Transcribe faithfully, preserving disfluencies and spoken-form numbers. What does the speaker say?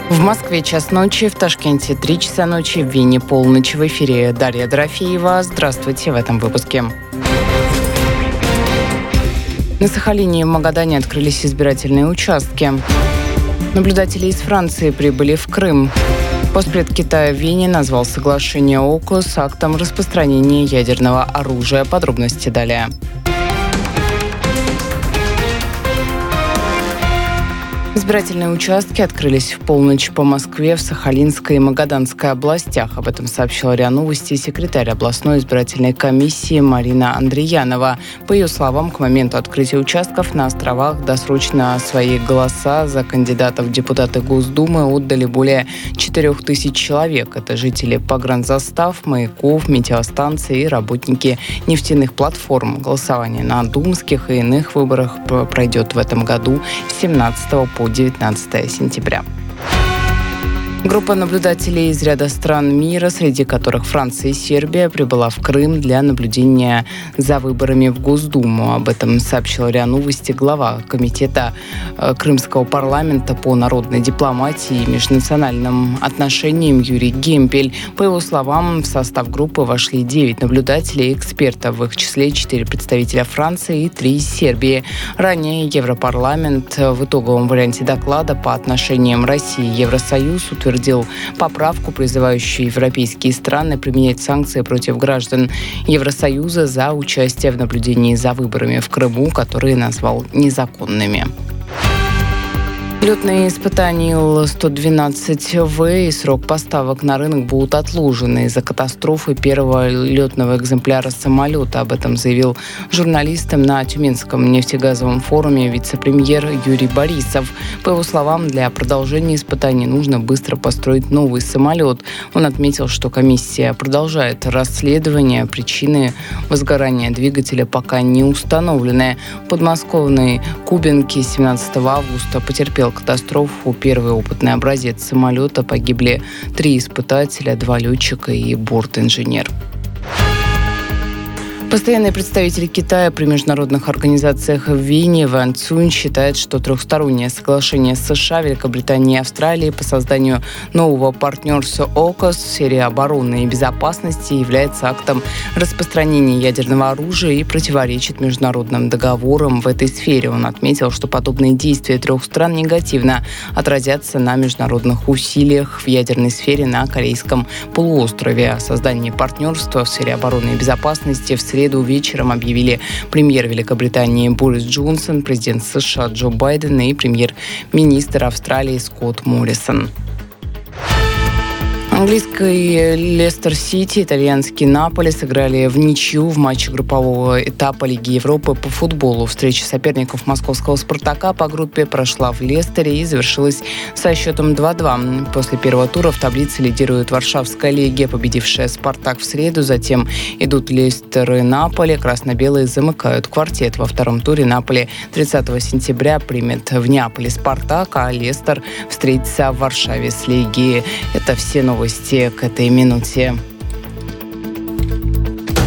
В Москве час ночи, в Ташкенте три часа ночи, в Вене полночь. В эфире Дарья Дорофеева. Здравствуйте в этом выпуске. На Сахалине и в Магадане открылись избирательные участки. Наблюдатели из Франции прибыли в Крым. Постпред Китая в Вене назвал соглашение ОКУС актом распространения ядерного оружия. Подробности далее. Избирательные участки открылись в полночь по Москве, в Сахалинской и Магаданской областях. Об этом сообщила РИА Новости секретарь областной избирательной комиссии Марина Андреянова. По ее словам, к моменту открытия участков на островах досрочно свои голоса за кандидатов в депутаты Госдумы отдали более четырех тысяч человек. Это жители погранзастав, маяков, метеостанций и работники нефтяных платформ. Голосование на думских и иных выборах пройдет в этом году с семнадцатого по девятнадцатое сентября. Группа наблюдателей из ряда стран мира, среди которых Франция и Сербия, прибыла в Крым для наблюдения за выборами в Госдуму. Об этом сообщила РИА Новости глава комитета Крымского парламента по народной дипломатии и межнациональным отношениям Юрий Гемпель. По его словам, в состав группы вошли девять наблюдателей и экспертов, в их числе четыре представителя Франции и три из Сербии. Ранее Европарламент в итоговом варианте доклада по отношениям России и Евросоюз утвердил поправку, призывающую европейские страны применять санкции против граждан Евросоюза за участие в наблюдении за выборами в Крыму, которые назвал незаконными. Летные испытания Ил сто двенадцать вэ и срок поставок на рынок будут отложены из-за катастрофы первого летного экземпляра самолета. Об этом заявил журналистам на Тюменском нефтегазовом форуме вице-премьер Юрий Борисов. По его словам, для продолжения испытаний нужно быстро построить новый самолет. Он отметил, что комиссия продолжает расследование. Причины возгорания двигателя пока не установлены. В подмосковной Кубинке семнадцатого августа потерпел катастрофу первый опытный образец самолета. Погибли три испытателя, два летчика и бортинженер. Постоянный представитель Китая при международных организациях в Вене Ван Цюнь считает, что трехстороннее соглашение с США, Великобританией и Австралией по созданию нового партнерства ОКУС в сфере обороны и безопасности является актом распространения ядерного оружия и противоречит международным договорам в этой сфере. Он отметил, что подобные действия трех стран негативно отразятся на международных усилиях в ядерной сфере на Корейском полуострове. О создании партнерства в сфере обороны и безопасности в среду В среду вечером объявили премьер Великобритании Борис Джонсон, президент США Джо Байден и премьер-министр Австралии Скотт Моррисон. Английский Лестер Сити, итальянский Наполи сыграли в ничью в матче группового этапа Лиги Европы по футболу. Встреча соперников московского «Спартака» по группе прошла в Лестере и завершилась со счетом два-два. После первого тура в таблице лидирует Варшавская Легия, победившая «Спартак» в среду. Затем идут Лестер и Наполи. Красно-белые замыкают квартет. Во втором туре Наполи тридцатого сентября примет в Неаполе «Спартак», а Лестер встретится в Варшаве с Легией. Это все новости к этой минуте.